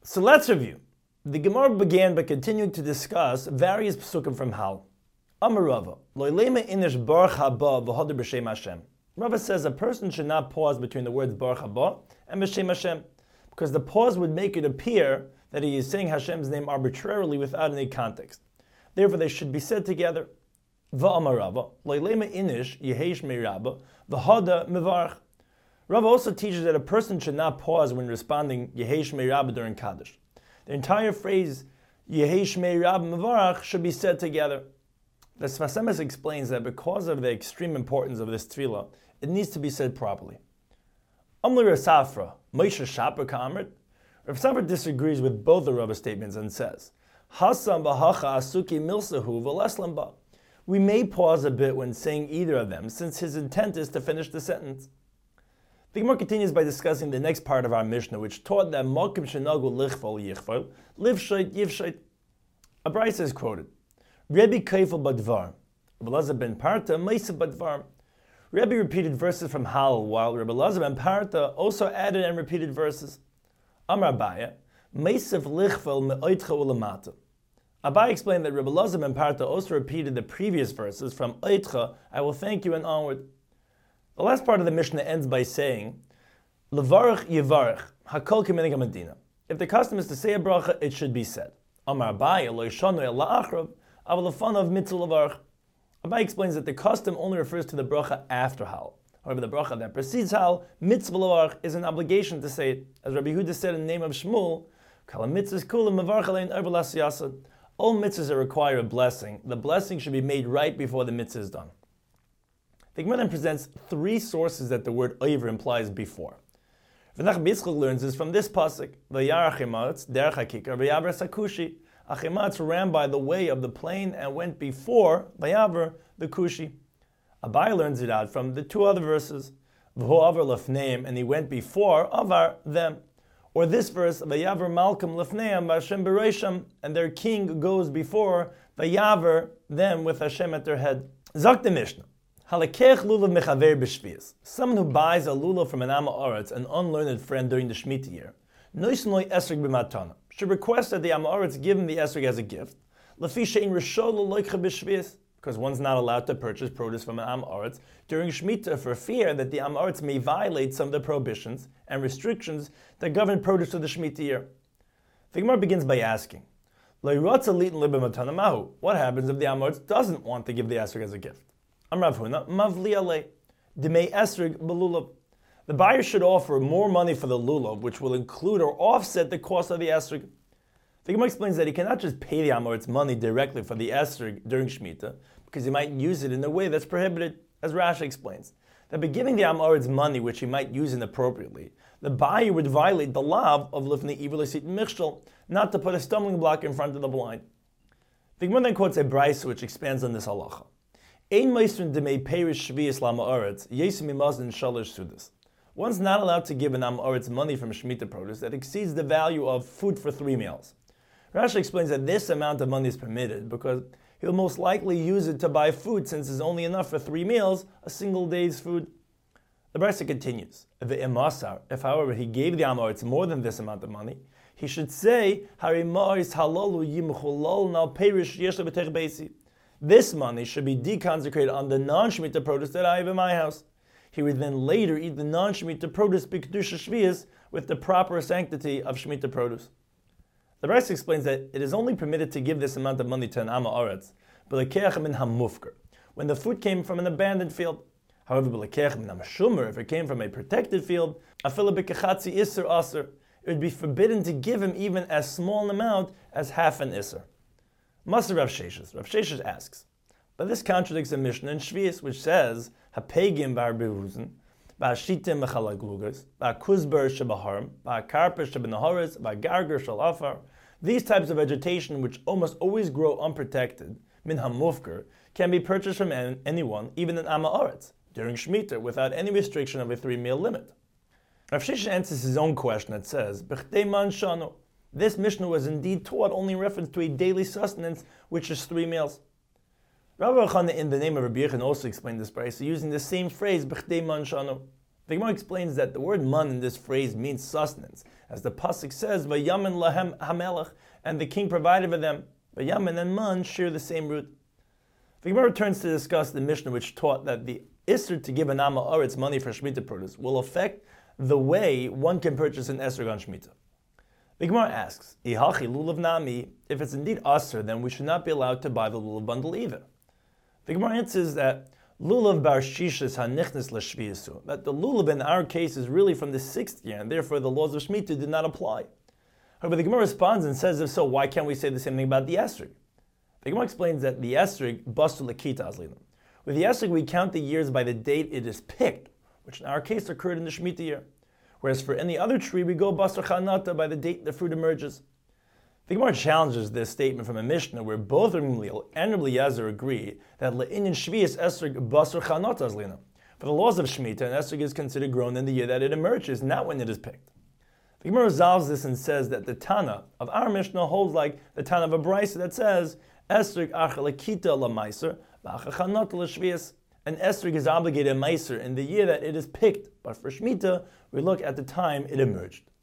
So let's review. The Gemara began by continuing to discuss various psukim from Hal. Amar Rava, Lo lema inish baruch haba v'hoder b'shem Hashem. Rava says a person should not pause between the words baruch haba and b'shem Hashem, because the pause would make it appear that he is saying Hashem's name arbitrarily without any context. Therefore, they should be said together. Va'amar Rava, Lo lema inish yehesh me'rabba v'hoder mevarach. Rava also teaches that a person should not pause when responding yehesh me'rabba during Kaddish. The entire phrase yehesh me'rabba mevarach should be said together. The Sfas Emes explains that because of the extreme importance of this tefillah, it needs to be said properly. Amli Rav Safra, Moshe Shaper Kamrit. Rav Safra disagrees with both the Rava statements and says, Hasam b'hacha asuki milsahu v'leslam ba. We may pause a bit when saying either of them, since his intent is to finish the sentence. The Gemara continues by discussing the next part of our Mishnah, which taught that Malkim shenagu lichfol yichfol, liv shait yiv shait. A brayso is quoted. Rebbe Keifel Badvar, Rebbe Elazar ben Parta, Meisa Badvar. Rebbe repeated verses from Hal, while Rebbe Elazar ben Parta also added and repeated verses. Amar Abaye, Meisiv Lichvel Me'oitcha Ulamata. Abaye explained that Rebbe Elazar ben Parta also repeated the previous verses from Oitcha, I will thank you, and onward. The last part of the Mishnah ends by saying, Levarach Yevarach, Hakol K'minig HaMedina. If the custom is to say a bracha, it should be said. Amar Abaye, Lo Yishanu El La'achrav, Abaye explains that the custom only refers to the bracha after Hal. However, the bracha that precedes Hal, mitzvah levarach, is an obligation to say it. As Rabbi Yehuda said in the name of Shmuel, all mitzvahs that require a blessing, the blessing should be made right before the mitzvah is done. The Gemara then presents three sources that the word oiver implies before. V'nach Bitzchok learns this from this pasuk, V'yar Achimatz, derech hakikar, v'yaver sakushi. Achimatz ran by the way of the plain and went before Vayaver the Kushi. Abaye learns it out from the two other verses, V'ho'avar lefneim, and he went before Avar them. Or this verse, Vayaver Malkum lefneim v'Hashem bereisham, and their king goes before Vayaver them with Hashem at their head. Zok the Mishnah. Halakech lulav mechaver b'shvius. Someone who buys a lulav from an Am Ha'aretz, an unlearned friend during the Shemitah year, noisen loy esrog b'matana, should request that the Am Ha'aretz give him the esrog as a gift, because one's not allowed to purchase produce from an Am Ha'aretz during Shemitah for fear that the Am Ha'aretz may violate some of the prohibitions and restrictions that govern produce of the Shemitah year. The Gemara begins by asking, what happens if the Am Ha'aretz doesn't want to give the esrog as a gift? Amrav Huna, mavli alei, demei esrog belulav. The buyer should offer more money for the lulav, which will include or offset the cost of the esrog. The Gemara explains that he cannot just pay the Am Ha'aretz money directly for the esrog during Shemitah, because he might use it in a way that's prohibited, as Rashi explains. That by giving the Am Ha'aretz money, which he might use inappropriately, the buyer would violate the law of lifnei ivur l'sit michshel, not to put a stumbling block in front of the blind. The Gemara then quotes a brayso which expands on this halacha. Ein meistrin demei perish shvius l'Am Ha'aretz yesim imazin shalosh sudas. One's not allowed to give an Am Ha'aretz money from Shemitah produce that exceeds the value of food for 3 meals. Rashi explains that this amount of money is permitted because he'll most likely use it to buy food since it's only enough for 3 meals, a single day's food. The brayso continues, if however he gave the Am Ha'aretz more than this amount of money, he should say, this money should be deconsecrated on the non-Shemitah produce that I have in my house. He would then later eat the non-Shemitah produce b'kedusha shvius with the proper sanctity of Shemitah produce. The brayso explains that it is only permitted to give this amount of money to an Am Ha'aretz, b'lekeach min hamufker, when the food came from an abandoned field. However, b'lekeach min hamshumer, if it came from a protected field, afilu b'kechatzi iser aser, it would be forbidden to give him even as small an amount as half an iser. Maser Rav Sheshes. Rav Sheshes asks, but this contradicts the Mishnah in Shvius, which says, hapegim bar beruzen, ba'ashitim b'chalaglugas, ba'kuzber shebaharim, ba'karper shebenahoris, ba'garger shalafar. These types of vegetation, which almost always grow unprotected, min hamufker, can be purchased from anyone, even an Am Ha'aretz, during Shemitah, without any restriction of a 3-meal limit. Rav Sheshes answers his own question that says, b'chdei man shanu. This Mishnah was indeed taught only in reference to a daily sustenance, which is 3 meals. Rabbi Chana in the name of Rabbi Yechon also explained this brayso using the same phrase, b'chdei man shanu. The Gemara explains that the word man in this phrase means sustenance, as the pasuk says, "Vayamin lahem hamelech," and the king provided for them. Vayamin and man share the same root. The Gemara returns to discuss the Mishnah, which taught that the Isser to give an Amma Oretz money for Shemitah produce will affect the way one can purchase an Esrog on Shemitah. The Gemara asks, Ihachi lulav nami, if it's indeed Asr, then we should not be allowed to buy the lulav bundle either. The Gemara answers that lulav bar shishas hanichnes l'shviyasu, that the lulav in our case is really from the 6th year, and therefore the laws of Shemitah did not apply. However, the Gemara responds and says, if so, why can't we say the same thing about the Esrog? The Gemara explains that the Esrog bastu l'kita azlinam. With the Esrog, we count the years by the date it is picked, which in our case occurred in the Shemitah year. Whereas for any other tree, we go basar chanata by the date the fruit emerges. The Gemara challenges this statement from a Mishnah where both Rabbi Gamliel and Rabbi Eliezer agree that le'inyan shvius esrog basar chanata azlina. For the laws of Shemitah, an esrog is considered grown in the year that it emerges, not when it is picked. The Gemara resolves this and says that the Tana of our Mishnah holds like the Tana of a Brisa that says esrog achalakita lamaiser v'achachanata l'shvius. An esrog is obligated a meiser in the year that it is picked, but for Shemitah, we look at the time it emerged.